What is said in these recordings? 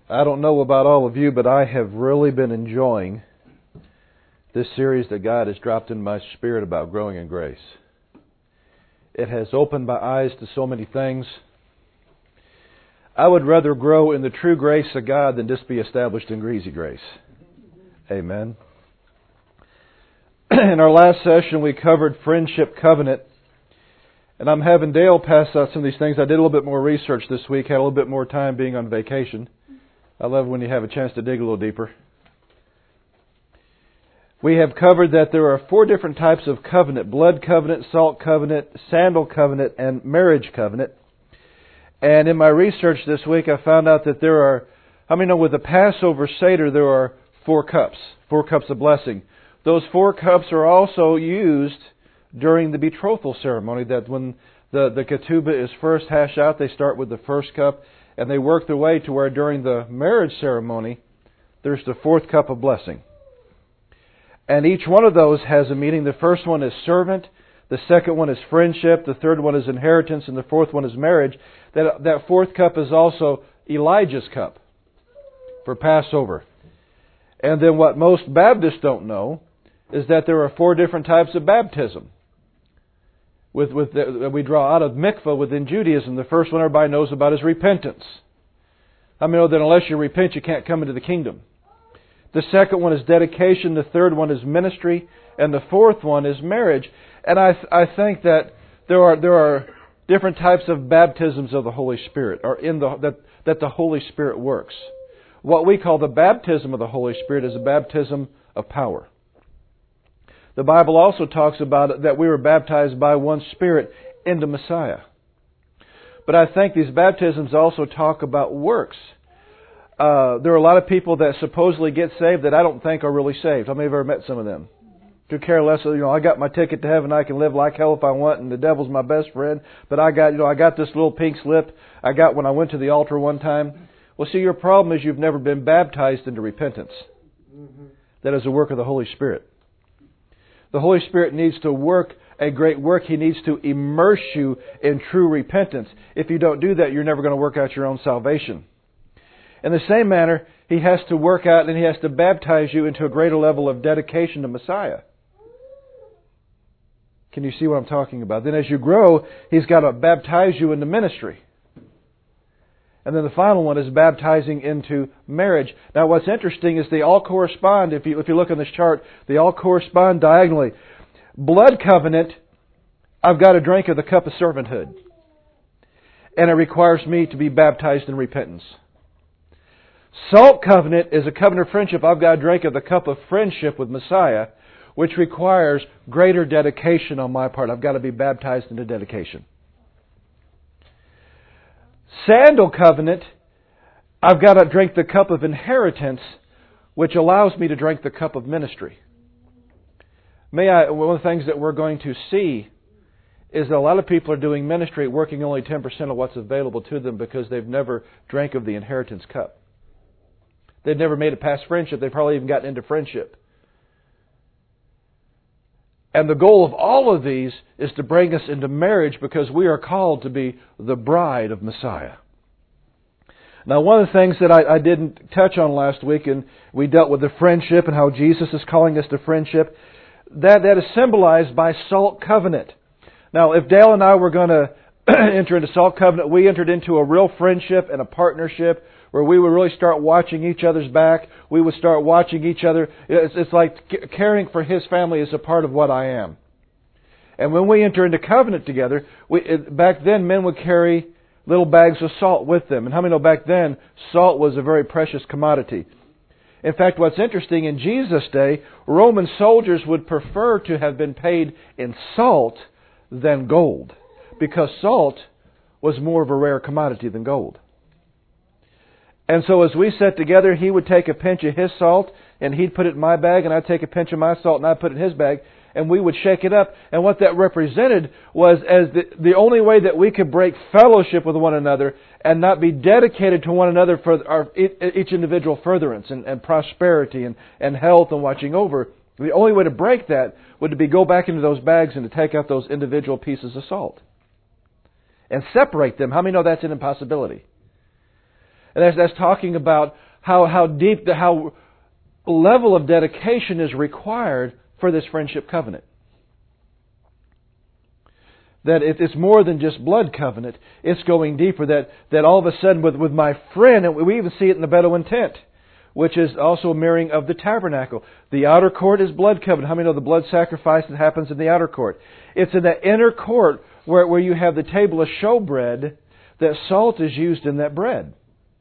I don't know about all of you, but I have really been enjoying this series that God has dropped in my spirit about growing in grace. It has opened my eyes to so many things. I would rather grow in the true grace of God than just be established in greasy grace. Amen. In our last session, we covered friendship covenant. And I'm having Dale pass out some of these things. I did a little bit more research this week, had a little bit more time being on vacation. I love when you have a chance to dig a little deeper. We have covered that there are 4 different types of covenant: blood covenant, salt covenant, sandal covenant, and marriage covenant. And in my research this week, I found out that there are, with the Passover Seder, there are 4 cups of blessing. Those 4 cups are also used during the betrothal ceremony, that when the ketubah is first hashed out, they start with the first cup, and they work their way to where during the marriage ceremony, there's the 4th cup of blessing. And each one of those has a meaning. The first one is servant, the second one is friendship, the third one is inheritance, and the 4th one is marriage. That 4th cup is also Elijah's cup for Passover. And then what most Baptists don't know is that there are 4 different types of baptism. We draw out of mikvah within Judaism. The first one everybody knows about is repentance. I know that unless you repent, you can't come into the kingdom. The second one is dedication. The third one is ministry. And the 4th one is marriage. And I think that there are different types of baptisms of the Holy Spirit, or that the Holy Spirit works. What we call the baptism of the Holy Spirit is a baptism of power. The Bible also talks about it, that we were baptized by one Spirit into Messiah. But I think these baptisms also talk about works. There are a lot of people that supposedly get saved that I don't think are really saved. How many have ever met some of them? To care less, I got my ticket to heaven. I can live like hell if I want, and the devil's my best friend. But I got this little pink slip I got when I went to the altar one time. Well, see, your problem is you've never been baptized into repentance. That is a work of the Holy Spirit. The Holy Spirit needs to work a great work. He needs to immerse you in true repentance. If you don't do that, you're never going to work out your own salvation. In the same manner, He has to work out and He has to baptize you into a greater level of dedication to Messiah. Can you see what I'm talking about? Then as you grow, He's got to baptize you into ministry. And then the final one is baptizing into marriage. Now what's interesting is they all correspond. If you look on this chart, they all correspond diagonally. Blood covenant, I've got to drink of the cup of servanthood. And it requires me to be baptized in repentance. Salt covenant is a covenant of friendship. I've got to drink of the cup of friendship with Messiah, which requires greater dedication on my part. I've got to be baptized into dedication. Sandal covenant, I've got to drink the cup of inheritance, which allows me to drink the cup of ministry. One of the things that we're going to see is that a lot of people are doing ministry working only 10% of what's available to them because they've never drank of the inheritance cup. They've never made it past friendship. They've probably even gotten into friendship. And the goal of all of these is to bring us into marriage because we are called to be the bride of Messiah. Now, one of the things that I didn't touch on last week, and we dealt with the friendship and how Jesus is calling us to friendship, that is symbolized by salt covenant. Now, if Dale and I were going to enter into salt covenant, we entered into a real friendship and a partnership where we would really start watching each other's back. We would start watching each other. It's like caring for his family is a part of what I am. And when we enter into covenant together, back then men would carry little bags of salt with them. And how many know back then salt was a very precious commodity? In fact, what's interesting, in Jesus' day, Roman soldiers would prefer to have been paid in salt than gold, because salt was more of a rare commodity than gold. And so as we sat together, he would take a pinch of his salt and he'd put it in my bag, and I'd take a pinch of my salt and I'd put it in his bag, and we would shake it up. And what that represented was as the only way that we could break fellowship with one another and not be dedicated to one another for each individual furtherance and prosperity and health and watching over. The only way to break that would be go back into those bags and to take out those individual pieces of salt and separate them. How many know that's an impossibility? And that's talking about how deep, how level of dedication is required for this friendship covenant. That it's more than just blood covenant. It's going deeper. That all of a sudden with my friend, and we even see it in the Bedouin tent, which is also a mirroring of the tabernacle. The outer court is blood covenant. How many know the blood sacrifice that happens in the outer court? It's in that inner court where you have the table of showbread, that salt is used in that bread.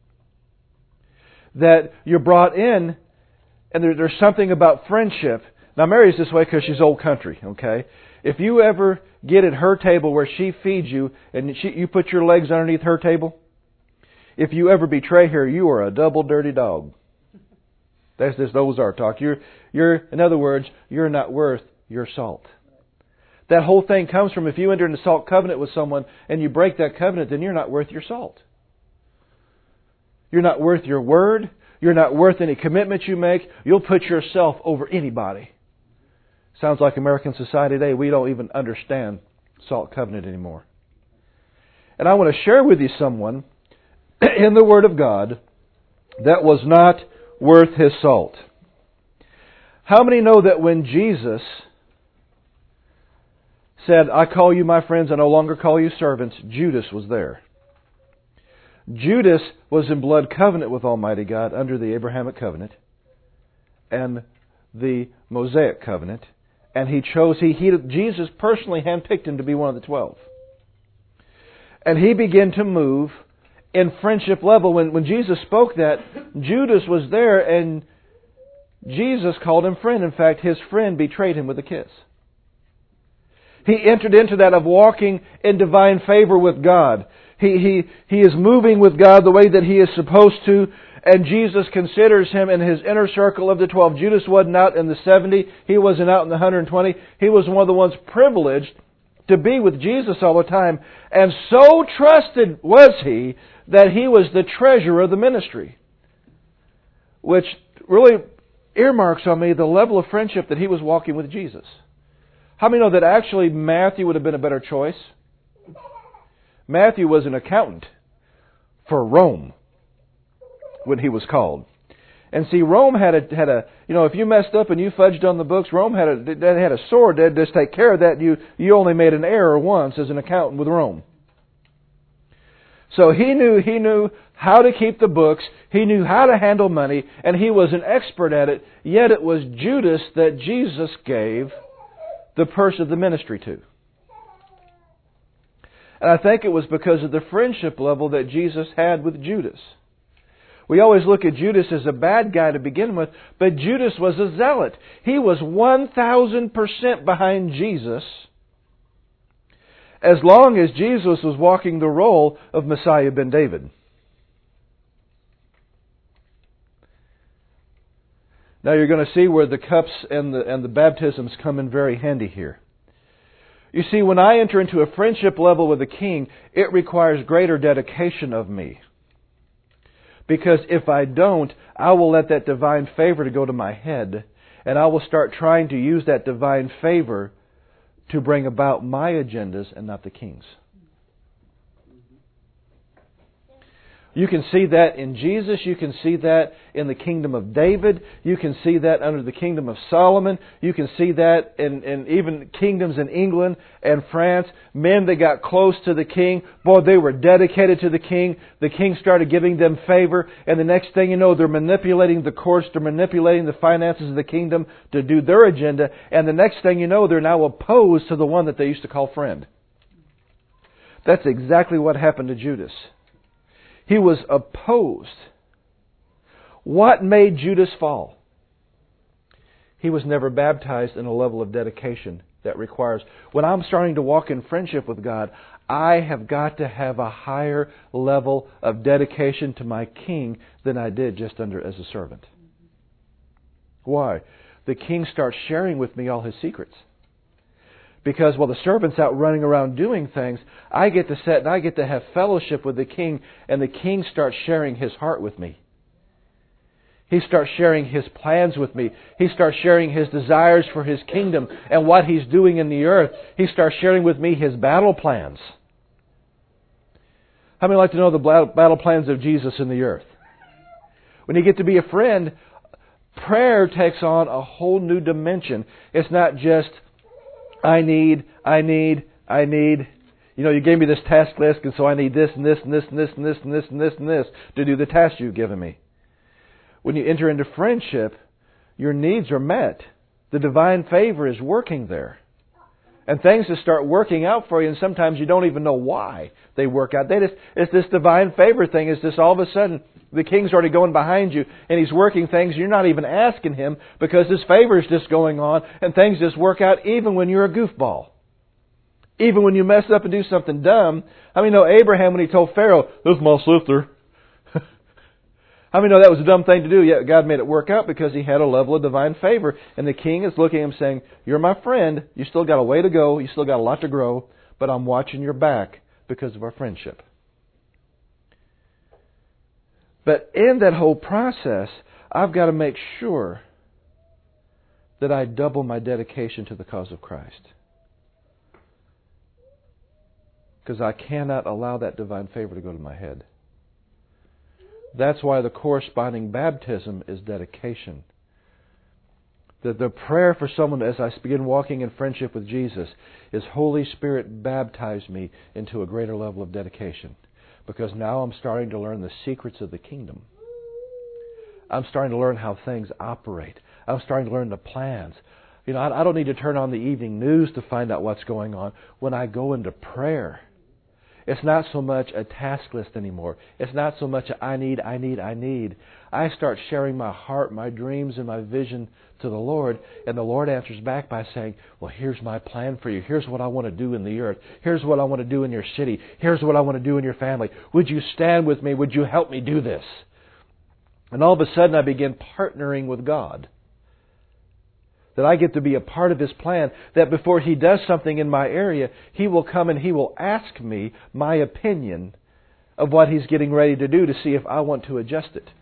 That you're brought in, and there's something about friendship. Now Mary's this way because she's old country, okay? If you ever get at her table where she feeds you, and you put your legs underneath her table, if you ever betray her, you are a double dirty dog. That's just those are talk. You're in other words, you're not worth your salt. That whole thing comes from if you enter into salt covenant with someone and you break that covenant, then you're not worth your salt. You're not worth your word. You're not worth any commitment you make. You'll put yourself over anybody. Sounds like American society today. We don't even understand salt covenant anymore. And I want to share with you someone in the Word of God that was not worth his salt. How many know that when Jesus said, I call you my friends, I no longer call you servants, Judas was there. Judas was in blood covenant with Almighty God under the Abrahamic covenant and the Mosaic covenant. And Jesus personally handpicked him to be one of the 12. And he began to move in friendship level. When Jesus spoke that, Judas was there and Jesus called him friend. In fact, his friend betrayed him with a kiss. He entered into that of walking in divine favor with God. He is moving with God the way that he is supposed to, and Jesus considers him in his inner circle of the 12. Judas wasn't out in the 70. He wasn't out in the 120. He was one of the ones privileged to be with Jesus all the time. And so trusted was he that he was the treasurer of the ministry. Which really earmarks on me the level of friendship that he was walking with Jesus. How many know that actually Matthew would have been a better choice? Matthew was an accountant for Rome when he was called. And see, Rome had a if you messed up and you fudged on the books, Rome had a sword that just take care of that. You only made an error once as an accountant with Rome. So he knew how to keep the books, he knew how to handle money, and he was an expert at it. Yet it was Judas that Jesus gave the purse of the ministry to. And I think it was because of the friendship level that Jesus had with Judas. We always look at Judas as a bad guy to begin with, but Judas was a zealot. He was 1,000% behind Jesus as long as Jesus was walking the role of Messiah ben David. Now you're going to see where the cups and the baptisms come in very handy here. You see, when I enter into a friendship level with the King, it requires greater dedication of me. Because if I don't, I will let that divine favor to go to my head, and I will start trying to use that divine favor to bring about my agendas and not the King's. You can see that in Jesus. You can see that in the kingdom of David. You can see that under the kingdom of Solomon. You can see that in even kingdoms in England and France. Men that got close to the king, boy, they were dedicated to the king. The king started giving them favor. And the next thing you know, they're manipulating the courts. They're manipulating the finances of the kingdom to do their agenda. And the next thing you know, they're now opposed to the one that they used to call friend. That's exactly what happened to Judas. He was opposed. What made Judas fall? He was never baptized in a level of dedication that requires. When I'm starting to walk in friendship with God, I have got to have a higher level of dedication to my King than I did just as a servant. Why? The King starts sharing with me all His secrets. Because while the servant's out running around doing things, I get to sit and I get to have fellowship with the King, and the King starts sharing His heart with me. He starts sharing His plans with me. He starts sharing His desires for His kingdom and what He's doing in the earth. He starts sharing with me His battle plans. How many like to know the battle plans of Jesus in the earth? When you get to be a friend, prayer takes on a whole new dimension. It's not just, I need. You gave me this task list, and so I need this and this and this and this and this and this and this and this to do the task you've given me. When you enter into friendship, your needs are met. The divine favor is working there. And things just start working out for you, and sometimes you don't even know why they work out. It's this divine favor thing. It's just all of a sudden, the King's already going behind you, and He's working things. You're not even asking Him because His favor is just going on, and things just work out even when you're a goofball. Even when you mess up and do something dumb. How many know Abraham when he told Pharaoh, "This is my sister"? How many know that was a dumb thing to do? Yet God made it work out because He had a level of divine favor. And the King is looking at him saying, "You're my friend. You still got a way to go. You still got a lot to grow. But I'm watching your back because of our friendship." But in that whole process, I've got to make sure that I double my dedication to the cause of Christ. Because I cannot allow that divine favor to go to my head. That's why the corresponding baptism is dedication. The prayer for someone as I begin walking in friendship with Jesus is, "Holy Spirit, baptize me into a greater level of dedication." Because now I'm starting to learn the secrets of the kingdom. I'm starting to learn how things operate. I'm starting to learn the plans. I don't need to turn on the evening news to find out what's going on. When I go into prayer, it's not so much a task list anymore. It's not so much a I need. I start sharing my heart, my dreams, and my vision to the Lord, and the Lord answers back by saying, "Well, here's my plan for you. Here's what I want to do in the earth. Here's what I want to do in your city. Here's what I want to do in your family. Would you stand with me? Would you help me do this?" And all of a sudden I begin partnering with God. That I get to be a part of His plan, that before He does something in my area, He will come and He will ask me my opinion of what He's getting ready to do to see if I want to adjust it.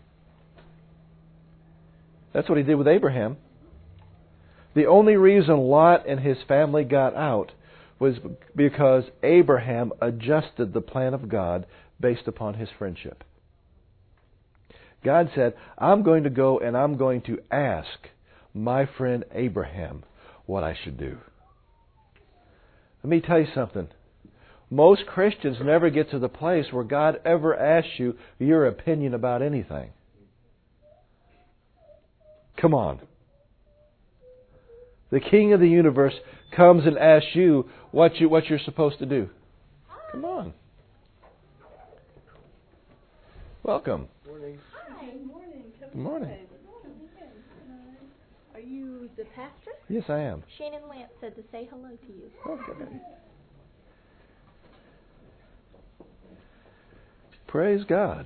That's what He did with Abraham. The only reason Lot and his family got out was because Abraham adjusted the plan of God based upon his friendship. God said, "I'm going to go and I'm going to ask my friend Abraham what I should do." Let me tell you something. Most Christians never get to the place where God ever asks you your opinion about anything. Come on. The King of the universe comes and asks you what you're supposed to do. Come on. Welcome. Morning. Hi. Morning. Good morning. Are you the pastor? Yes, I am. Shannon Lance said to say hello to you. Okay. Praise God.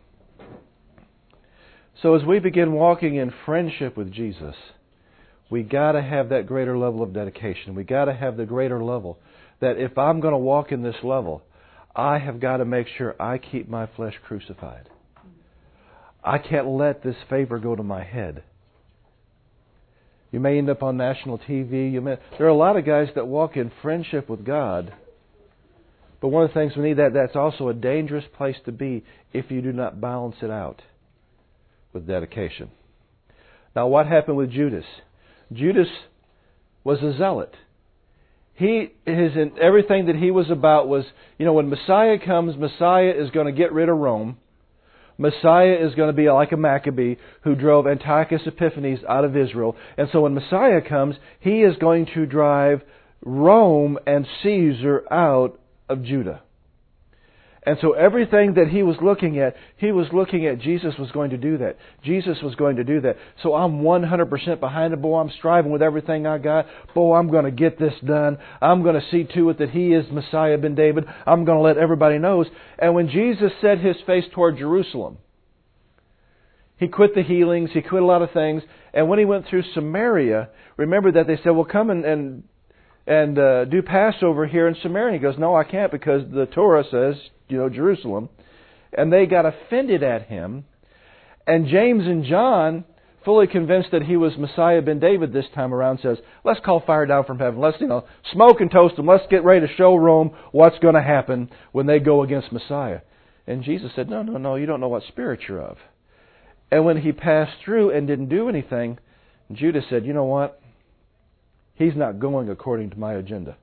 So as we begin walking in friendship with Jesus, we got to have that greater level of dedication. We got to have the greater level that if I'm going to walk in this level, I have got to make sure I keep my flesh crucified. I can't let this favor go to my head. You may end up on national TV. There are a lot of guys that walk in friendship with God. But one of the things we need, that's also a dangerous place to be if you do not balance it out with dedication. Now, what happened with Judas? Judas was a zealot. Everything that he was about was, when Messiah comes, Messiah is going to get rid of Rome. Messiah is going to be like a Maccabee who drove Antiochus Epiphanes out of Israel. And so when Messiah comes, he is going to drive Rome and Caesar out of Judah. And so everything that he was looking at Jesus was going to do that. Jesus was going to do that. So I'm 100% behind it. Boy, I'm striving with everything I got. Boy, I'm going to get this done. I'm going to see to it that He is Messiah ben David. I'm going to let everybody know. And when Jesus set His face toward Jerusalem, He quit the healings. He quit a lot of things. And when He went through Samaria, remember that they said, "Well, come and do Passover here in Samaria." He goes, "No, I can't because the Torah says, Jerusalem." And they got offended at Him. And James and John, fully convinced that He was Messiah ben David this time around, says, "Let's call fire down from heaven. Let's, smoke and toast them. Let's get ready to show Rome what's going to happen when they go against Messiah." And Jesus said, no, you don't know what spirit you're of. And when he passed through and didn't do anything, Judas said, you know what? He's not going according to my agenda.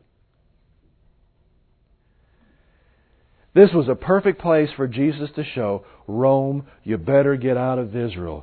This was a perfect place for Jesus to show, Rome, you better get out of Israel.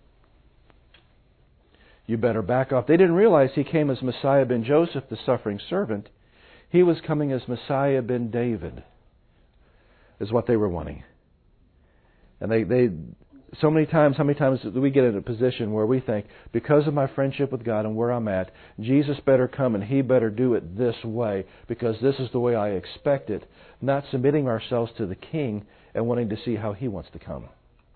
You better back off. They didn't realize he came as Messiah ben Joseph, the suffering servant. He was coming as Messiah ben David, is what they were wanting. And they how many times do we get in a position where we think, because of my friendship with God and where I'm at, Jesus better come and He better do it this way, because this is the way I expect it, not submitting ourselves to the King and wanting to see how He wants to come.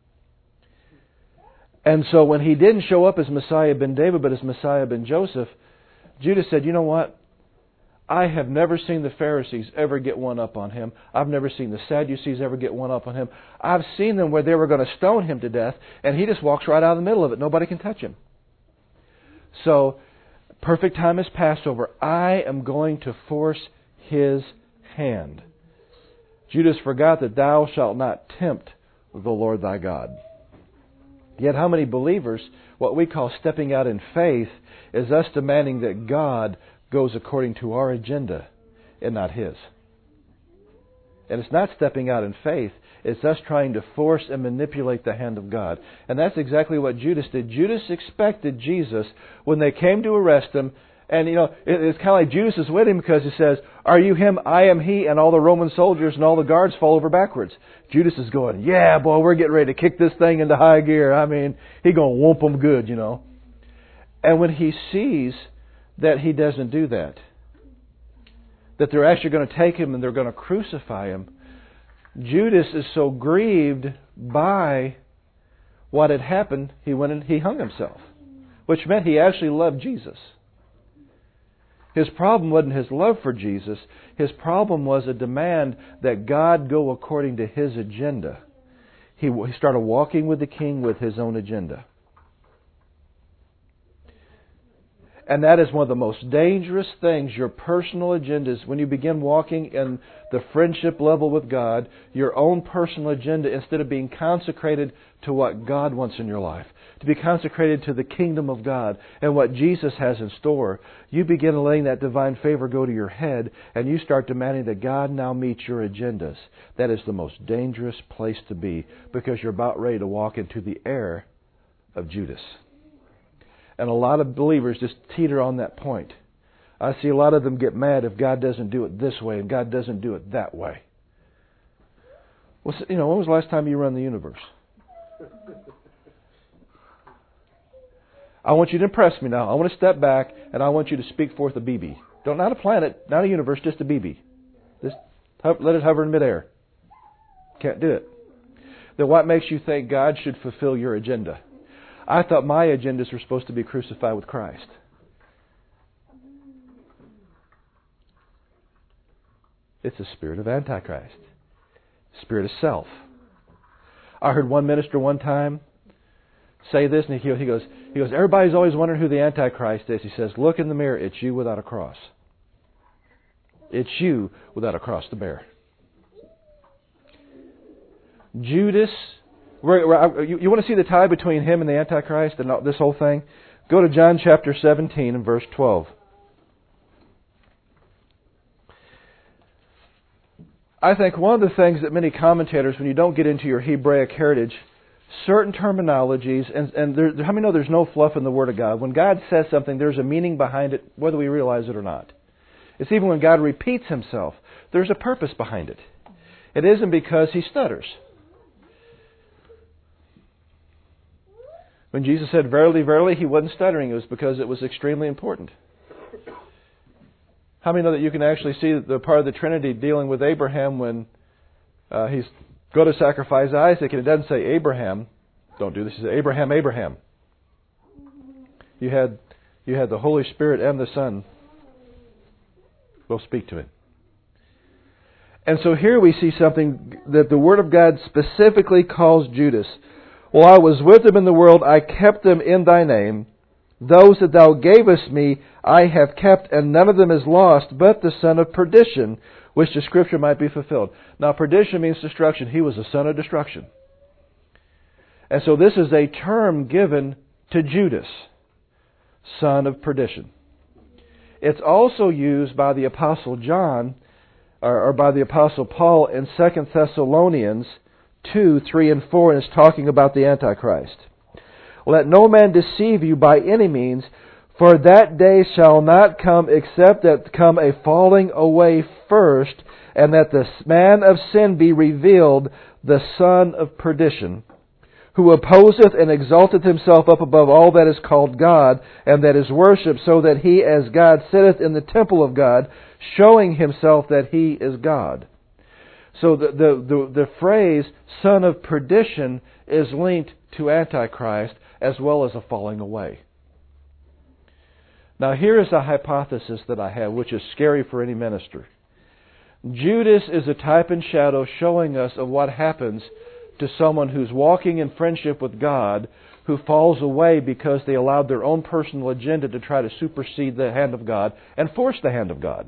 And so when He didn't show up as Messiah ben David, but as Messiah ben Joseph, Judas said, you know what? I have never seen the Pharisees ever get one up on Him. I've never seen the Sadducees ever get one up on Him. I've seen them where they were going to stone Him to death, and He just walks right out of the middle of it. Nobody can touch Him. So, perfect time is Passover. I am going to force His hand. Judas forgot that thou shalt not tempt the Lord thy God. Yet how many believers, what we call stepping out in faith, is us demanding that God goes according to our agenda and not His. And it's not stepping out in faith. It's us trying to force and manipulate the hand of God. And that's exactly what Judas did. Judas expected Jesus when they came to arrest Him. And, it's kind of like Judas is with Him because he says, are you Him? I am He. And all the Roman soldiers and all the guards fall over backwards. Judas is going, yeah, boy, we're getting ready to kick this thing into high gear. I mean, He's going to whoop them good, And when he sees that He doesn't do that, that they're actually going to take Him and they're going to crucify Him, Judas is so grieved by what had happened, he went and he hung himself, which meant he actually loved Jesus. His problem wasn't his love for Jesus. His problem was a demand that God go according to His agenda. He started walking with the King with His own agenda. And that is one of the most dangerous things, your personal agendas. When you begin walking in the friendship level with God, your own personal agenda, instead of being consecrated to what God wants in your life, to be consecrated to the kingdom of God and what Jesus has in store, you begin letting that divine favor go to your head, and you start demanding that God now meet your agendas. That is the most dangerous place to be, because you're about ready to walk into the error of Judas. And a lot of believers just teeter on that point. I see a lot of them get mad if God doesn't do it this way and God doesn't do it that way. Well, when was the last time you run the universe? I want you to impress me now. I want to step back and I want you to speak forth a BB. Not a planet, not a universe, just a BB. Just let it hover in midair. Can't do it. Then what makes you think God should fulfill your agenda? I thought my agendas were supposed to be crucified with Christ. It's a spirit of Antichrist. Spirit of self. I heard one minister one time say this, and he goes, everybody's always wondering who the Antichrist is. He says, look in the mirror, it's you without a cross. It's you without a cross to bear. Judas, you want to see the tie between him and the Antichrist and this whole thing? Go to John chapter 17 and verse 12. I think one of the things that many commentators, when you don't get into your Hebraic heritage, certain terminologies, and how many know there's no fluff in the Word of God? When God says something, there's a meaning behind it, whether we realize it or not. It's even when God repeats Himself, there's a purpose behind it. It isn't because He stutters. When Jesus said, verily, verily, He wasn't stuttering. It was because it was extremely important. How many know that you can actually see the part of the Trinity dealing with Abraham when he's going to sacrifice Isaac, and it doesn't say Abraham, don't do this, it says Abraham, Abraham. You had the Holy Spirit and the Son will speak to it. And so here we see something that the Word of God specifically calls Judas. While I was with them in the world, I kept them in Thy name. Those that Thou gavest me, I have kept, and none of them is lost, but the son of perdition, which the Scripture might be fulfilled. Now, perdition means destruction. He was the son of destruction. And so this is a term given to Judas, son of perdition. It's also used by the Apostle John, or by the Apostle Paul in 2 Thessalonians 2, 3, and 4, and it's talking about the Antichrist. Let no man deceive you by any means, for that day shall not come except that come a falling away first, and that the man of sin be revealed, the son of perdition, who opposeth and exalteth himself up above all that is called God, and that is worshipped, so that he as God sitteth in the temple of God, showing himself that he is God. So the phrase, son of perdition, is linked to Antichrist as well as a falling away. Now here is a hypothesis that I have, which is scary for any minister. Judas is a type and shadow showing us of what happens to someone who's walking in friendship with God, who falls away because they allowed their own personal agenda to try to supersede the hand of God and force the hand of God.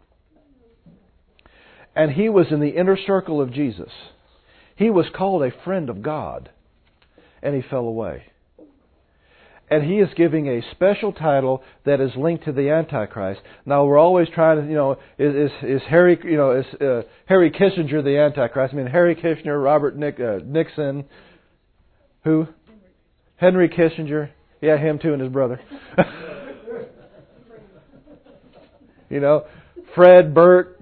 And he was in the inner circle of Jesus. He was called a friend of God, and he fell away. And he is giving a special title that is linked to the Antichrist. Now we're always trying to, is Harry Kissinger the Antichrist? I mean, Harry Kissinger, Robert Nixon, who? Henry Kissinger. Yeah, him too, and his brother. Fred, Bert,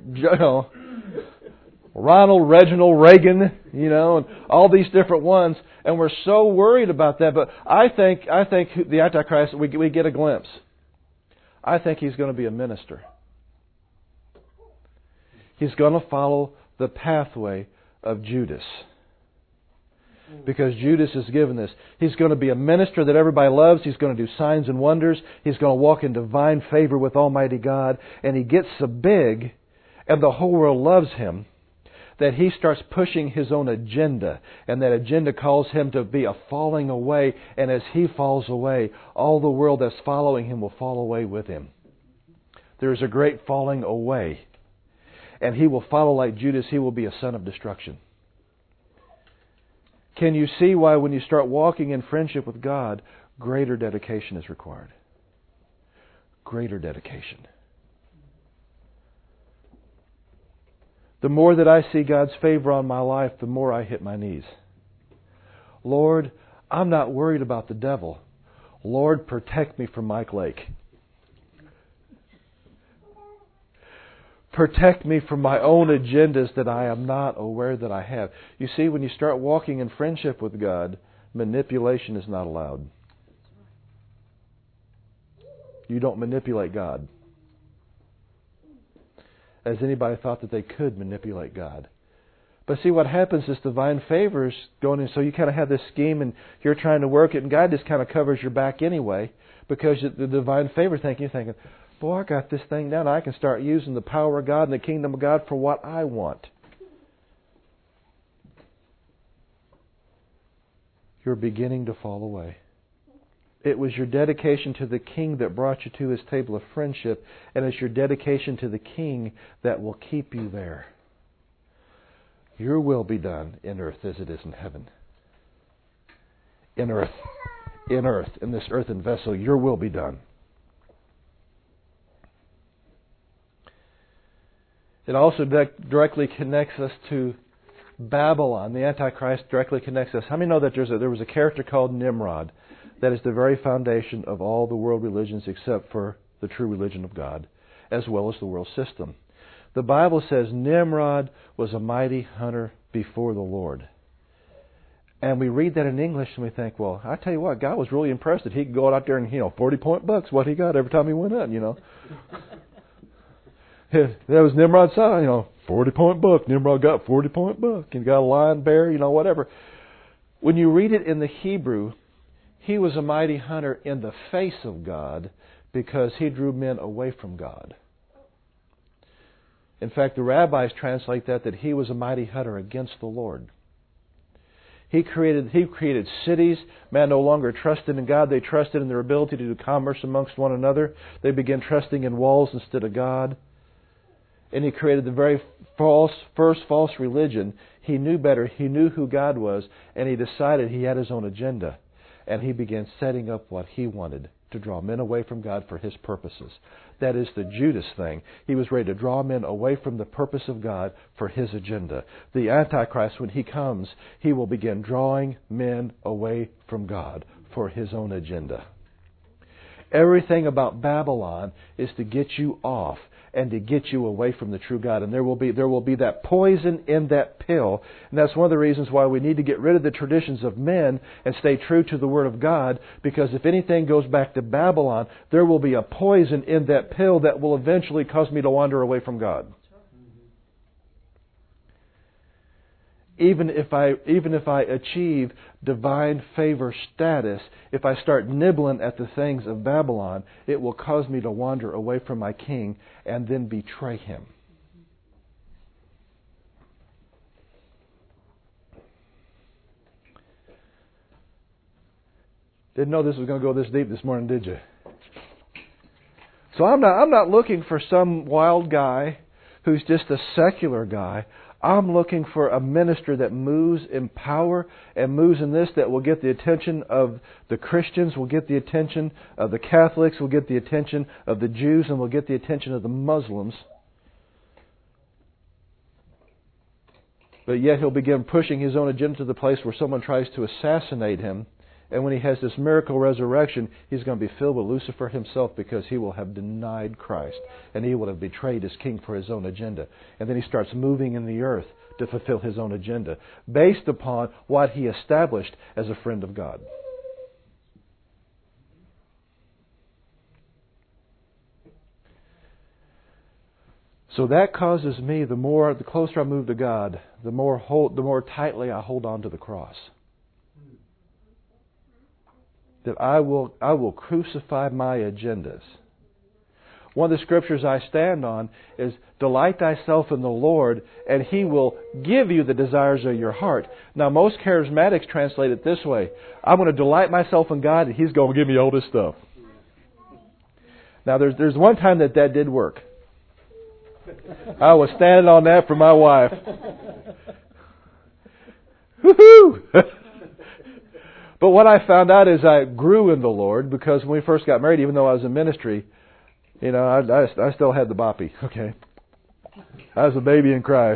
Ronald, Reginald, Reagan, and all these different ones, and we're so worried about that. But I think the Antichrist, we get a glimpse. I think he's going to be a minister. He's going to follow the pathway of Judas, because Judas is given this. He's going to be a minister that everybody loves. He's going to do signs and wonders. He's going to walk in divine favor with Almighty God, and he gets so big, and the whole world loves him, that he starts pushing his own agenda, and that agenda calls him to be a falling away, and as he falls away, all the world that's following him will fall away with him. There is a great falling away, and he will follow like Judas. He will be a son of destruction. Can you see why when you start walking in friendship with God, greater dedication is required? Greater dedication. The more that I see God's favor on my life, the more I hit my knees. Lord, I'm not worried about the devil. Lord, protect me from Mike Lake. Protect me from my own agendas that I am not aware that I have. You see, when you start walking in friendship with God, manipulation is not allowed. You don't manipulate God. Has anybody thought that they could manipulate God? But see, what happens is divine favor is going in, so you kind of have this scheme and you're trying to work it, and God just kind of covers your back anyway, because the divine favor thing, you're thinking, boy, I got this thing down. I can start using the power of God and the kingdom of God for what I want. You're beginning to fall away. It was your dedication to the King that brought you to His table of friendship, and it's your dedication to the King that will keep you there. Your will be done in earth as it is in heaven. In earth, in this earthen vessel, your will be done. It also directly connects us to Babylon. The Antichrist directly connects us. How many know that there was a character called Nimrod that is the very foundation of all the world religions except for the true religion of God, as well as the world system? The Bible says Nimrod was a mighty hunter before the Lord. And we read that in English and we think, well, I tell you what, God was really impressed that he could go out there and, 40-point bucks, what he got every time he went out, That was Nimrod's son, 40-point buck. Nimrod got 40-point buck. He got a lion, bear, whatever. When you read it in the Hebrew, he was a mighty hunter in the face of God because he drew men away from God. In fact, the rabbis translate that he was a mighty hunter against the Lord. He created cities. Man no longer trusted in God. They trusted in their ability to do commerce amongst one another. They began trusting in walls instead of God. and he created the very first false religion, he knew better. He knew who God was, and he decided he had his own agenda. And he began setting up what he wanted to draw men away from God for his purposes. That is the Judas thing. He was ready to draw men away from the purpose of God for his agenda. The Antichrist, when he comes, he will begin drawing men away from God for his own agenda. Everything about Babylon is to get you off and to get you away from the true God. And there will be that poison in that pill. And that's one of the reasons why we need to get rid of the traditions of men and stay true to the Word of God. Because if anything goes back to Babylon, there will be a poison in that pill that will eventually cause me to wander away from God. Even if I achieve divine favor status, if I start nibbling at the things of Babylon, it will cause me to wander away from my King and then betray Him. Didn't know this was going to go this deep this morning, did you? So I'm not looking for some wild guy who's just a secular guy. I'm looking for a minister that moves in power and moves in this that will get the attention of the Christians, will get the attention of the Catholics, will get the attention of the Jews, and will get the attention of the Muslims. But yet he'll begin pushing his own agenda to the place where someone tries to assassinate him. And when he has this miracle resurrection, he's going to be filled with Lucifer himself because he will have denied Christ. And he will have betrayed his King for his own agenda. And then he starts moving in the earth to fulfill his own agenda based upon what he established as a friend of God. So that causes me, the closer I move to God, the more tightly I hold on to the cross. That I will crucify my agendas. One of the scriptures I stand on is, delight thyself in the Lord, and He will give you the desires of your heart. Now, most charismatics translate it this way: I'm going to delight myself in God, and He's going to give me all this stuff. Now, there's one time that did work. I was standing on that for my wife. Woohoo! But what I found out is I grew in the Lord, because when we first got married, even though I was in ministry, I still had the boppy. Okay, I was a baby in Christ.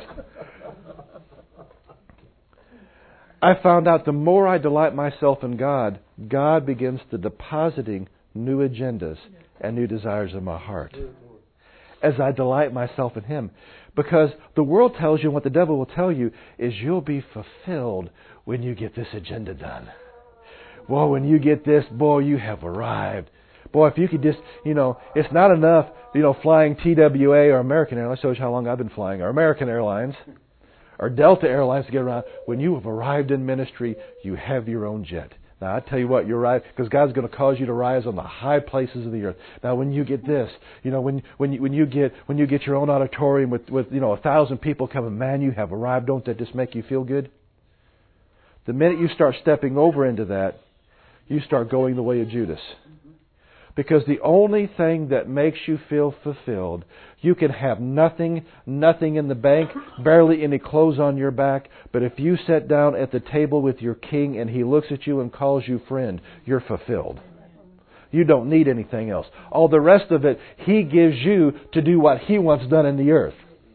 I found out the more I delight myself in God, God begins to depositing new agendas and new desires in my heart as I delight myself in Him. Because the world tells you, and what the devil will tell you, is you'll be fulfilled when you get this agenda done. Boy, when you get this, boy, you have arrived. Boy, if you could just, it's not enough, flying TWA or American Airlines. Shows you how long I've been flying. Or American Airlines. Or Delta Airlines to get around. When you have arrived in ministry, you have your own jet. Now, I tell you what, you're right, because God's going to cause you to rise on the high places of the earth. Now, when you get this, when you get your own auditorium with 1,000 people coming, man, you have arrived. Don't that just make you feel good? The minute you start stepping over into that, you start going the way of Judas. Because the only thing that makes you feel fulfilled, you can have nothing in the bank, barely any clothes on your back, but if you sit down at the table with your King and He looks at you and calls you friend, you're fulfilled. You don't need anything else. All the rest of it, He gives you to do what He wants done in the earth.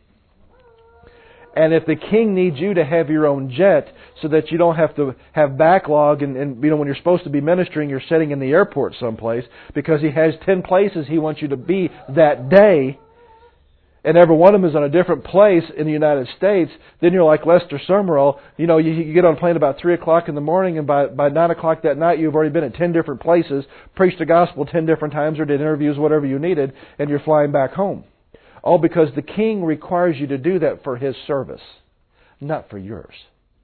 And if the King needs you to have your own jet so that you don't have to have backlog and when you're supposed to be ministering, you're sitting in the airport someplace because He has 10 places He wants you to be that day, and every one of them is on a different place in the United States, then you're like Lester Summerall. You get on a plane about 3 o'clock in the morning, and by 9 o'clock that night you've already been at 10 different places, preached the gospel 10 different times, or did interviews, whatever you needed, and you're flying back home. All because the King requires you to do that for His service, not for yours.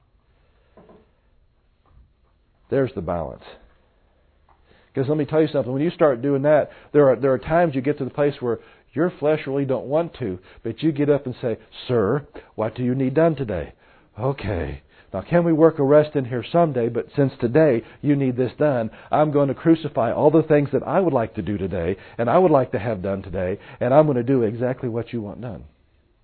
There's the balance. Because let me tell you something, when you start doing that, there are times you get to the place where your flesh really don't want to, but you get up and say, "Sir, what do you need done today?" "Okay. Now, can we work a rest in here someday? But since today you need this done, I'm going to crucify all the things that I would like to do today, and I would like to have done today, and I'm going to do exactly what you want done."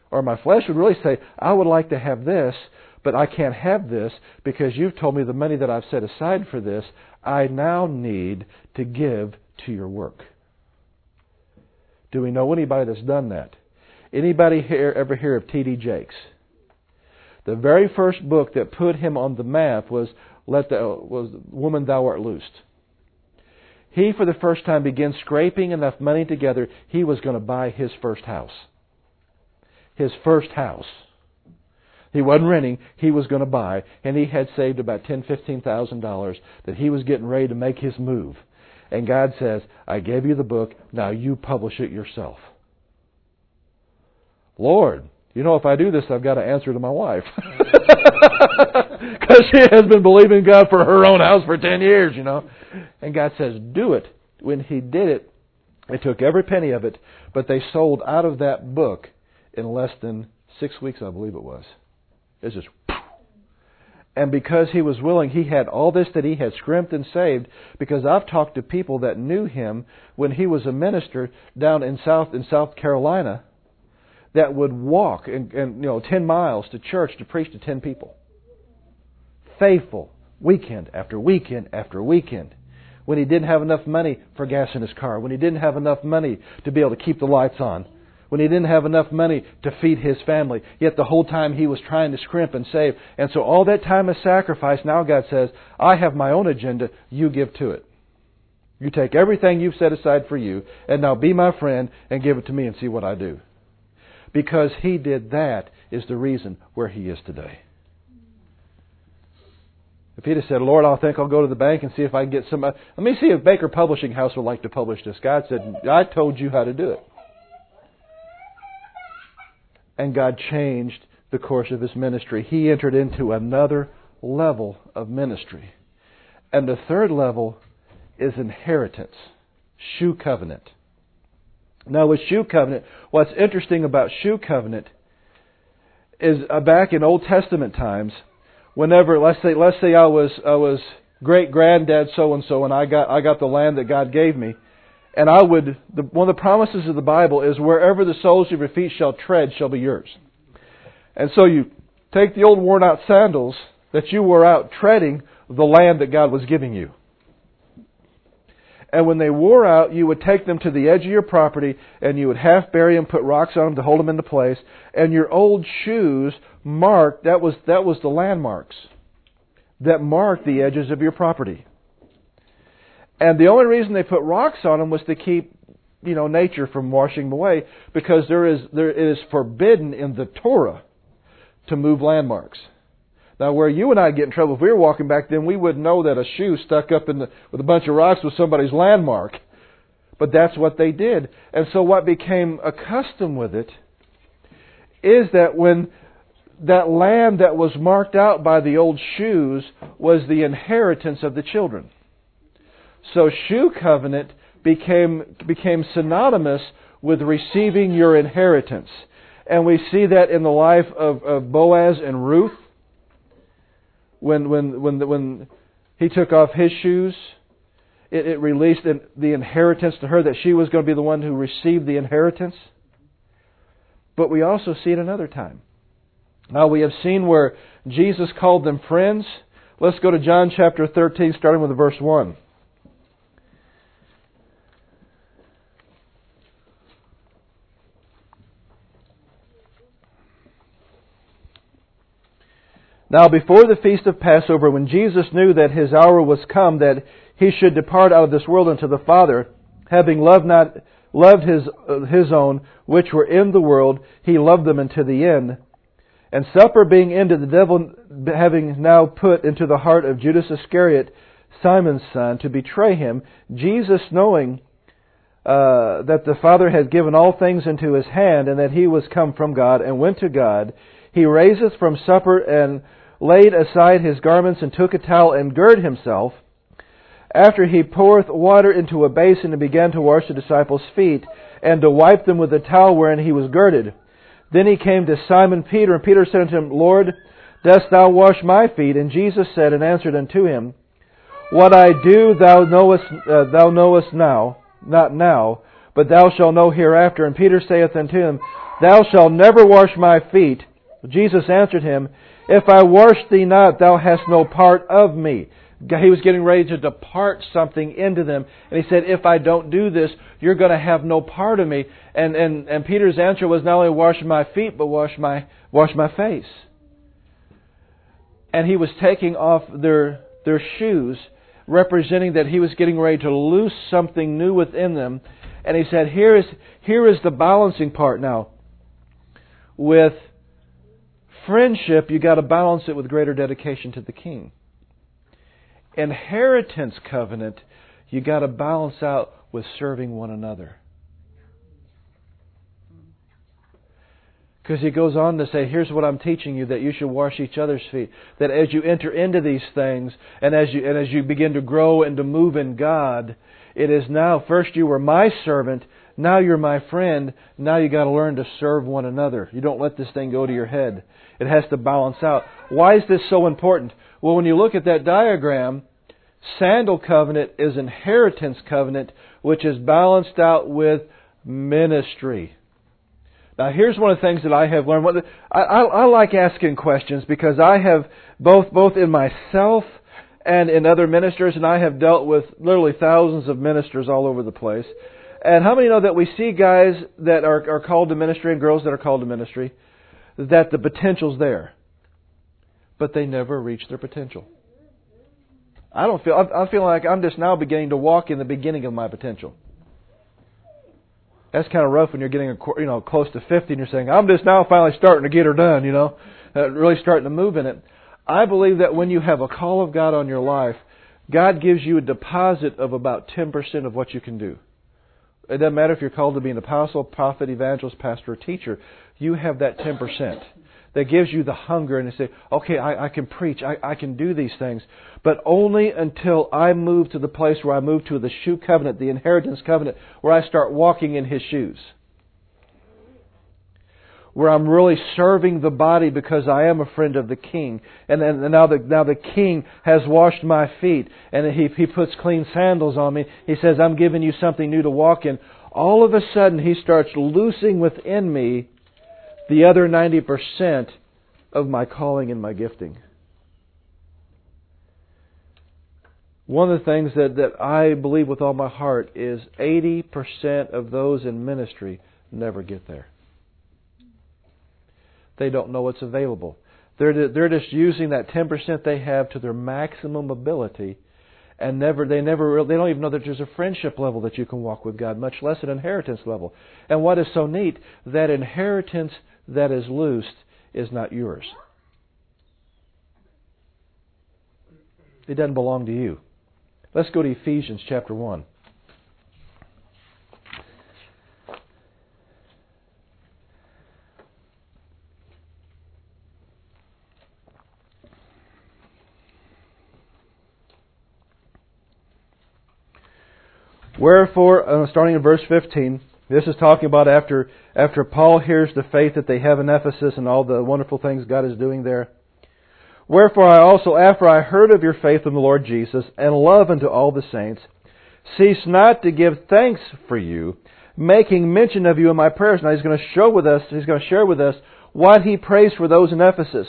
Or my flesh would really say, I would like to have this, but I can't have this because you've told me the money that I've set aside for this, I now need to give to your work. Do we know anybody that's done that? Anybody here ever hear of T.D. Jakes? The very first book that put him on the map was Woman, Thou Art Loosed. He, for the first time, began scraping enough money together, he was going to buy his first house. His first house. He wasn't renting, he was going to buy, and he had saved about $10,000, $15,000 that he was getting ready to make his move. And God says, I gave you the book, now you publish it yourself. Lord, you know, if I do this, I've got to answer to my wife. Because she has been believing God for her own house for 10 years, you know. And God says, do it. When He did it, they took every penny of it, but they sold out of that book in less than 6 weeks, I believe it was. It's just... And because he was willing, he had all this that he had scrimped and saved. Because I've talked to people that knew him when he was a minister down in South Carolina, that would walk and 10 miles to church to preach to 10 people. Faithful, weekend after weekend after weekend. When he didn't have enough money for gas in his car, when he didn't have enough money to be able to keep the lights on, when he didn't have enough money to feed his family, yet the whole time he was trying to scrimp and save. And so all that time is sacrificed. Now God says, I have my own agenda, you give to it. You take everything you've set aside for you, and now be my friend and give it to me and see what I do. Because he did that is the reason where he is today. If he'd have said, Lord, I think I'll go to the bank and see if I can get some... Let me see if Baker Publishing House would like to publish this. God said, I told you how to do it. And God changed the course of his ministry. He entered into another level of ministry. And the third level is inheritance. Shoe covenant. Now with shoe covenant, what's interesting about shoe covenant is back in Old Testament times, whenever, let's say I was great granddad so and so, and I got the land that God gave me, and one of the promises of the Bible is wherever the soles of your feet shall tread shall be yours. And so you take the old worn out sandals that you wore out treading the land that God was giving you. And when they wore out, you would take them to the edge of your property and you would half bury them, put rocks on them to hold them into place. And your old shoes marked, that was the landmarks that marked the edges of your property. And the only reason they put rocks on them was to keep, nature from washing them away, because it is forbidden in the Torah to move landmarks. Now, where you and I get in trouble, if we were walking back then, we wouldn't know that a shoe stuck up with a bunch of rocks was somebody's landmark. But that's what they did. And so what became accustomed with it is that when that land that was marked out by the old shoes was the inheritance of the children. So shoe covenant became synonymous with receiving your inheritance. And we see that in the life of Boaz and Ruth. When he took off his shoes, it released the inheritance to her, that she was going to be the one who received the inheritance. But we also see it another time. Now we have seen where Jesus called them friends. Let's go to John chapter 13, starting with verse 1. Now before the feast of Passover, when Jesus knew that His hour was come, that He should depart out of this world unto the Father, having loved His own which were in the world, He loved them unto the end. And supper being ended, the devil having now put into the heart of Judas Iscariot, Simon's son, to betray Him, Jesus, knowing that the Father had given all things into His hand, and that He was come from God, and went to God, He raiseth from supper, and laid aside His garments, and took a towel, and girded Himself. After He poureth water into a basin, and began to wash the disciples' feet, and to wipe them with the towel wherein He was girded. Then He came to Simon Peter, and Peter said unto Him, Lord, dost Thou wash my feet? And Jesus said and answered unto him, What I do thou knowest now, not now, but thou shalt know hereafter. And Peter saith unto Him, Thou shalt never wash my feet. Jesus answered him, If I wash thee not, thou hast no part of me. He was getting ready to depart something into them. And He said, if I don't do this, you're going to have no part of me. And Peter's answer was not only wash my feet, but wash my face. And he was taking off their shoes, representing that he was getting ready to loose something new within them. And he said, here is the balancing part now. With friendship, you got to balance it with greater dedication to the King. Inheritance covenant, you got to balance out with serving one another. Because he goes on to say, here's what I'm teaching you, that you should wash each other's feet. That as you enter into these things, and as you begin to grow and to move in God, it is now, first you were my servant, now you're my friend, now you got to learn to serve one another. You don't let this thing go to your head. It has to balance out. Why is this so important? Well, when you look at that diagram, sandal covenant is inheritance covenant, which is balanced out with ministry. Now, here's one of the things that I have learned. I like asking questions because I have, both in myself and in other ministers, and I have dealt with literally thousands of ministers all over the place. And how many know that we see guys that are called to ministry and girls that are called to ministry, that the potential's there, but they never reach their potential? I'm feeling like I'm just now beginning to walk in the beginning of my potential. That's kind of rough when you're getting close to 50 and you're saying, I'm just now finally starting to get her done, really starting to move in it. I believe that when you have a call of God on your life, God gives you a deposit of about 10% of what you can do. It doesn't matter if you're called to be an apostle, prophet, evangelist, pastor, or teacher. You have that 10% that gives you the hunger and to say, okay, I can preach, I can do these things. But only until I move to the place where I move to the shoe covenant, the inheritance covenant, where I start walking in His shoes. Where I'm really serving the body because I am a friend of the King. And now the King has washed my feet. And He puts clean sandals on me. He says, I'm giving you something new to walk in. All of a sudden, He starts loosing within me the other 90% of my calling and my gifting. One of the things that I believe with all my heart is 80% of those in ministry never get there. They don't know what's available. They're just using that 10% they have to their maximum ability, and they don't even know that there's a friendship level that you can walk with God, much less an inheritance level. And what is so neat, that inheritance that is loosed is not yours. It doesn't belong to you. Let's go to Ephesians chapter 1. Wherefore, starting in verse 15, this is talking about after Paul hears the faith that they have in Ephesus and all the wonderful things God is doing there. Wherefore I also, after I heard of your faith in the Lord Jesus and love unto all the saints, cease not to give thanks for you, making mention of you in my prayers. Now he's going to share with us what he prays for those in Ephesus.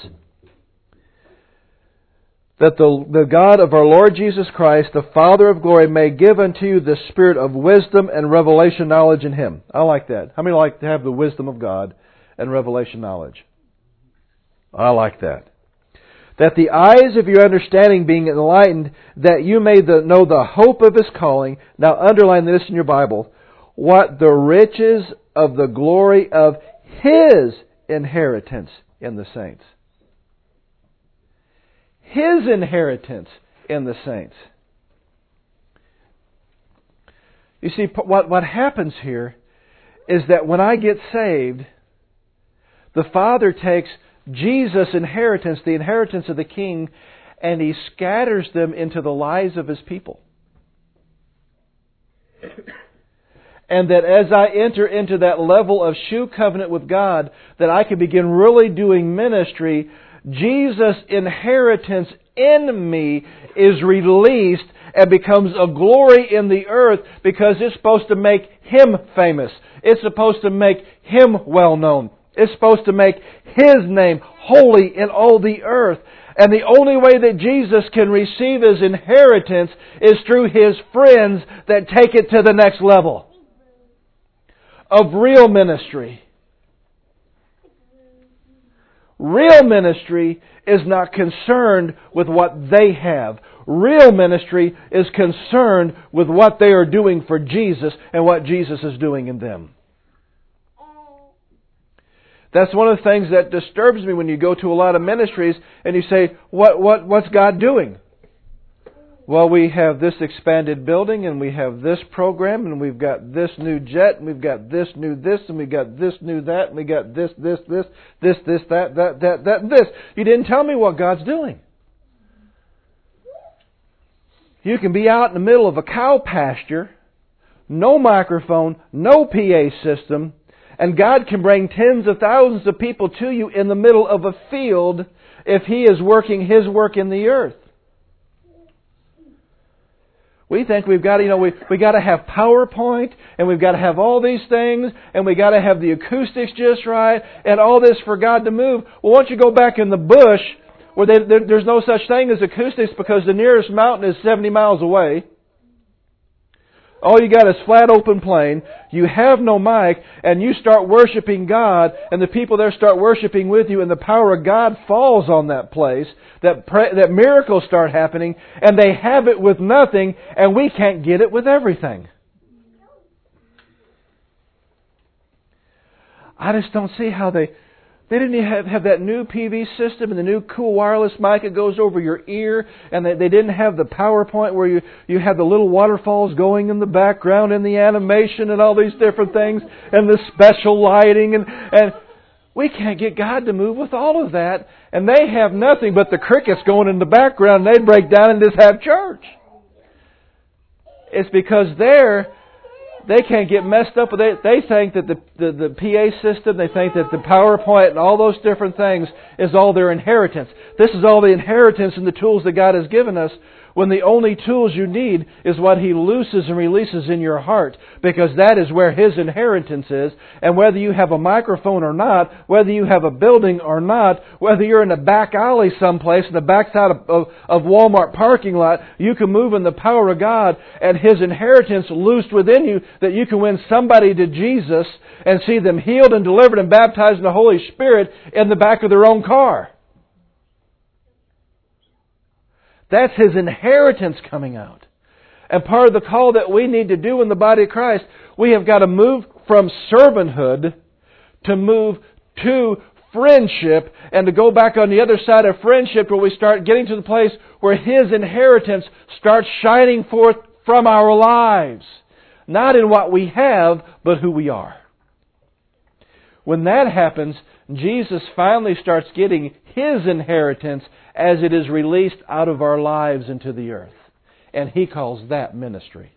That the God of our Lord Jesus Christ, the Father of glory, may give unto you the spirit of wisdom and revelation knowledge in Him. I like that. How many like to have the wisdom of God and revelation knowledge? I like that. That the eyes of your understanding being enlightened, that you may know the hope of His calling. Now underline this in your Bible. What the riches of the glory of His inheritance in the saints. His inheritance in the saints. You see, what happens here is that when I get saved, the Father takes Jesus' inheritance, the inheritance of the King, and He scatters them into the lives of His people. And that as I enter into that level of shoe covenant with God, that I can begin really doing ministry, Jesus' inheritance in me is released, and becomes a glory in the earth because it's supposed to make Him famous. It's supposed to make Him well known. It's supposed to make His name holy in all the earth. And the only way that Jesus can receive His inheritance is through His friends that take it to the next level of real ministry. Real ministry is not concerned with what they have. Real ministry is concerned with what they are doing for Jesus and what Jesus is doing in them. That's one of the things that disturbs me when you go to a lot of ministries and you say, what's God doing? Well, we have this expanded building, and we have this program, and we've got this new jet, and we've got this new this, and we've got this new that, and we got this, that, and this. You didn't tell me what God's doing. You can be out in the middle of a cow pasture, no microphone, no PA system, and God can bring tens of thousands of people to you in the middle of a field if He is working His work in the earth. We think we've got to, we got to have PowerPoint, and we've got to have all these things, and we've got to have the acoustics just right, and all this for God to move. Well, once you go back in the bush, where there's no such thing as acoustics because the nearest mountain is 70 miles away. All you got is flat open plain. You have no mic, and you start worshiping God, and the people there start worshiping with you, and the power of God falls on that place. That miracles start happening, and they have it with nothing, and we can't get it with everything. I just don't see how they didn't even have that new PV system and the new cool wireless mic that goes over your ear, and they didn't have the PowerPoint where you have the little waterfalls going in the background and the animation and all these different things and the special lighting and we can't get God to move with all of that, and they have nothing but the crickets going in the background, and they break down and just have church. It's because they can't get messed up with it. They think that the PA system, they think that the PowerPoint and all those different things is all their inheritance. This is all the inheritance and the tools that God has given us, when the only tools you need is what He looses and releases in your heart, because that is where His inheritance is. And whether you have a microphone or not, whether you have a building or not, whether you're in a back alley someplace, in the backside of Walmart parking lot, you can move in the power of God and His inheritance loosed within you, that you can win somebody to Jesus and see them healed and delivered and baptized in the Holy Spirit in the back of their own car. That's His inheritance coming out. And part of the call that we need to do in the body of Christ, we have got to move from servanthood to move to friendship, and to go back on the other side of friendship where we start getting to the place where His inheritance starts shining forth from our lives. Not in what we have, but who we are. When that happens, Jesus finally starts getting His inheritance as it is released out of our lives into the earth. And He calls that ministry.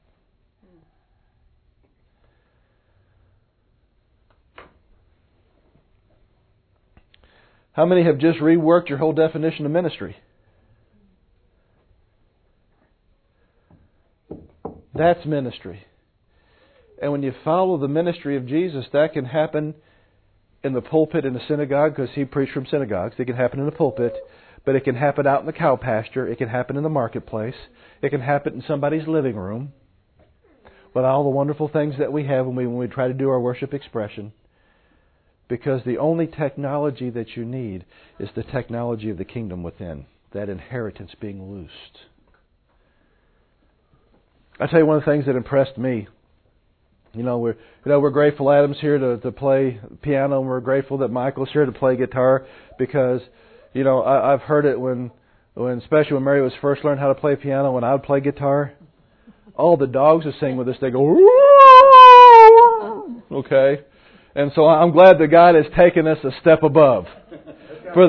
How many have just reworked your whole definition of ministry? That's ministry. And when you follow the ministry of Jesus, that can happen in the pulpit in the synagogue, because He preached from synagogues. It can happen in the pulpit, but it can happen out in the cow pasture. It can happen in the marketplace. It can happen in somebody's living room. With all the wonderful things that we have when we try to do our worship expression. Because the only technology that you need is the technology of the kingdom within. That inheritance being loosed. I'll tell you one of the things that impressed me. We're grateful Adam's here to play piano, and we're grateful that Michael's here to play guitar, because, I've heard it when especially when Mary was first learning how to play piano, when I would play guitar, all the dogs would sing with us. They go, okay? And so I'm glad that God has taken us a step above. For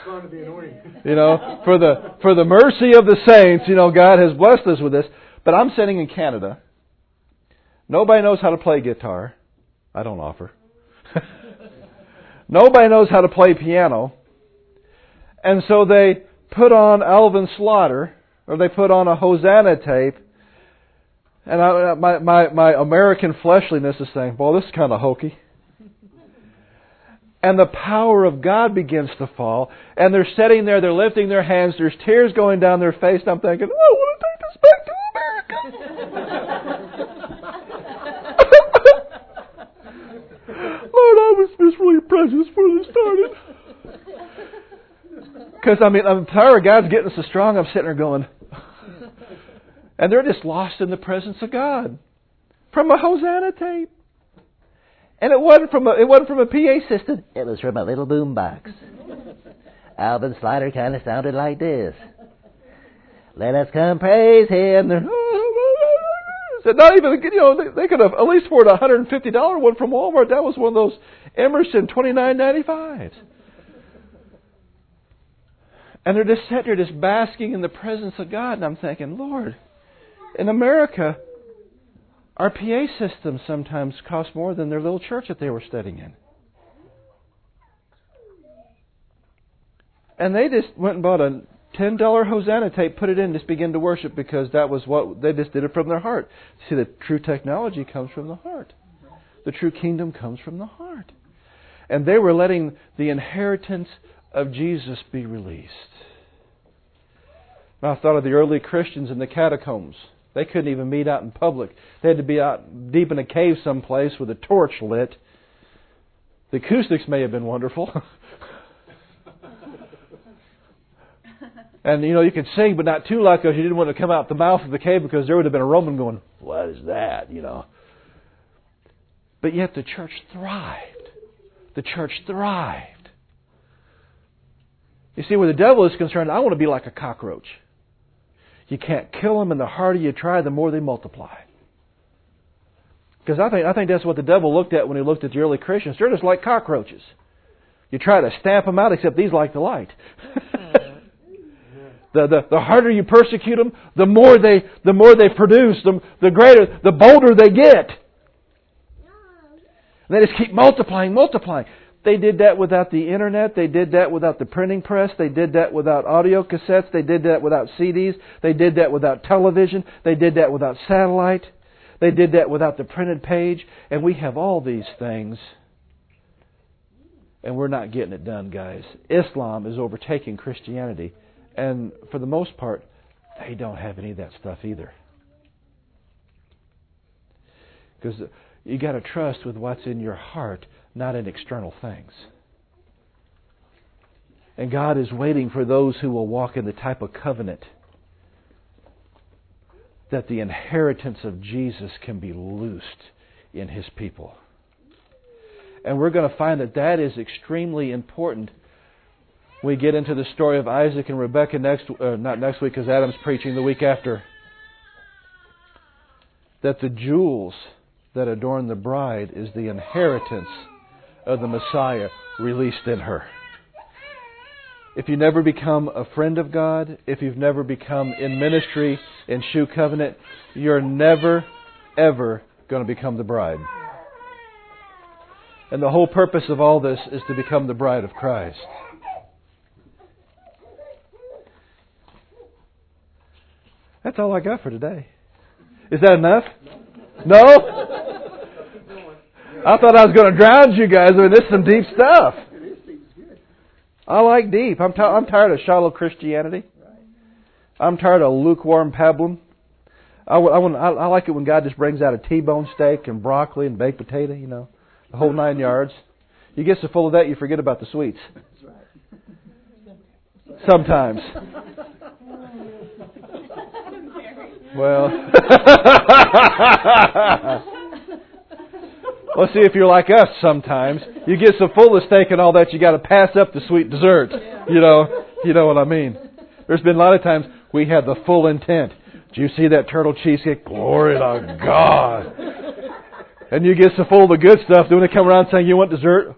the mercy of the saints, God has blessed us with this. But I'm sitting in Canada. Nobody knows how to play guitar. I don't offer. Nobody knows how to play piano. And so they put on Alvin Slaughter, or they put on a Hosanna tape, and my American fleshliness is saying, "Boy, this is kind of hokey." And the power of God begins to fall, and they're sitting there, they're lifting their hands, there's tears going down their face, and I'm thinking, I want to take this back to America. Lord, I was just really prejudiced before this started. Because, I'm tired of God's getting so strong, I'm sitting there going, and they're just lost in the presence of God. From a Hosanna tape. And it wasn't from a PA system. It was from a little boom box. Alvin Slider kind of sounded like this. Let us come praise Him. So not even, they could have at least afforded a $150 one from Walmart. That was one of those Emerson $29.95s. And they're just sitting there, just basking in the presence of God. And I'm thinking, Lord, in America, our PA systems sometimes cost more than their little church that they were studying in. And they just went and bought a $10 Hosanna tape, put it in, just began to worship because that was what they just did it from their heart. See, the true technology comes from the heart. The true kingdom comes from the heart. And they were letting the inheritance of Jesus be released. Now, I thought of the early Christians in the catacombs. They couldn't even meet out in public. They had to be out deep in a cave someplace with a torch lit. The acoustics may have been wonderful. And, you could sing, but not too loud because you didn't want to come out the mouth of the cave because there would have been a Roman going, "What is that?" But yet the church thrived. The church thrived. You see, where the devil is concerned, I want to be like a cockroach. You can't kill them, and the harder you try, the more they multiply. Because I think that's what the devil looked at when he looked at the early Christians. They're just like cockroaches. You try to stamp them out, except these like the light. The harder you persecute them, the more they produce, the greater, the bolder they get. And they just keep multiplying. They did that without the internet. They did that without the printing press. They did that without audio cassettes. They did that without CDs. They did that without television. They did that without satellite. They did that without the printed page. And we have all these things. And we're not getting it done, guys. Islam is overtaking Christianity. And for the most part, they don't have any of that stuff either. Because you got to trust with what's in your heart, not in external things. And God is waiting for those who will walk in the type of covenant that the inheritance of Jesus can be loosed in His people. And we're going to find that is extremely important. We get into the story of Isaac and Rebekah not next week because Adam's preaching the week after. That the jewels that adorn the bride is the inheritance of the Messiah released in her. If you never become a friend of God, if you've never become in ministry, in Shoe Covenant, you're never, ever going to become the bride. And the whole purpose of all this is to become the bride of Christ. That's all I got for today. Is that enough? No? I thought I was going to drown you guys. This is some deep stuff. I like deep. I'm tired of shallow Christianity. I'm tired of lukewarm pablum. I like it when God just brings out a T-bone steak and broccoli and baked potato, the whole 9 yards. You get so full of that you forget about the sweets. Sometimes. Well, let's see if you're like us sometimes. You get so full of steak and all that, you got to pass up the sweet dessert. You know what I mean. There's been a lot of times we had the full intent. Did you see that turtle cheesecake? Glory to God. And you get so full of the good stuff, then when they come around saying, "You want dessert?"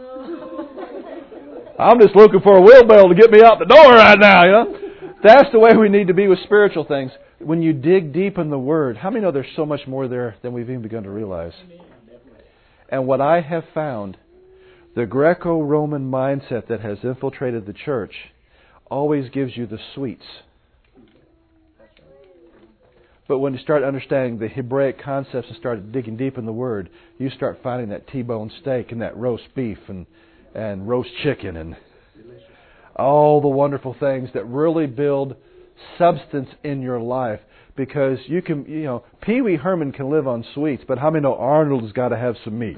I'm just looking for a wheelbarrow to get me out the door right now, That's the way we need to be with spiritual things. When you dig deep in the Word, how many know there's so much more there than we've even begun to realize? And what I have found, the Greco-Roman mindset that has infiltrated the church always gives you the sweets. But when you start understanding the Hebraic concepts and start digging deep in the Word, you start finding that T-bone steak and that roast beef and roast chicken and all the wonderful things that really build substance in your life. Because you can, Pee Wee Herman can live on sweets, but how many know Arnold's got to have some meat?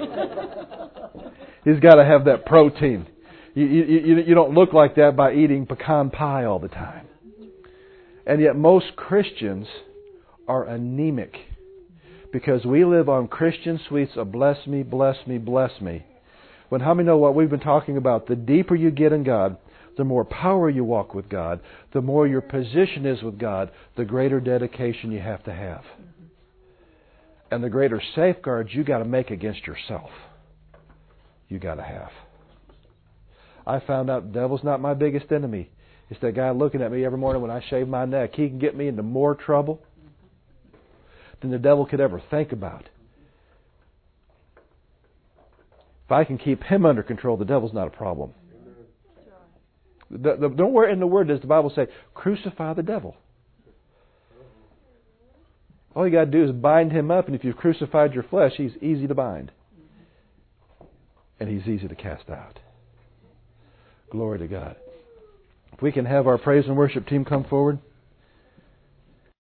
He's got to have that protein. You don't look like that by eating pecan pie all the time. And yet most Christians are anemic because we live on Christian sweets of bless me, bless me, bless me. When how many know what we've been talking about? The deeper you get in God, the more power you walk with God, the more your position is with God, the greater dedication you have to have. And the greater safeguards you got to make against yourself. You got to have. I found out the devil's not my biggest enemy. It's that guy looking at me every morning when I shave my neck. He can get me into more trouble than the devil could ever think about. If I can keep him under control, the devil's not a problem. Nowhere in the Word does the Bible say, crucify the devil. All you got to do is bind him up, and if you've crucified your flesh, he's easy to bind. And he's easy to cast out. Glory to God. If we can have our praise and worship team come forward.